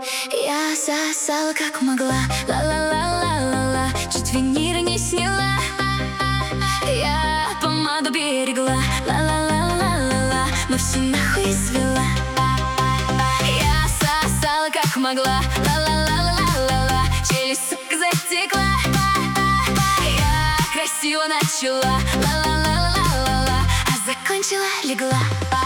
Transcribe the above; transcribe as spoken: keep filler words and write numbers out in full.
Я сосала как могла, ла-ла-ла-ла-ла-ла, чуть винир не сняла. Я помаду берегла, ла-ла-ла-ла-ла-ла, но все нахуй свела. Я сосала как могла, ла-ла-ла-ла-ла-ла, челюсть, сука, затекла. Я красиво начала, ла-ла-ла-ла-ла-ла, а закончила, легла.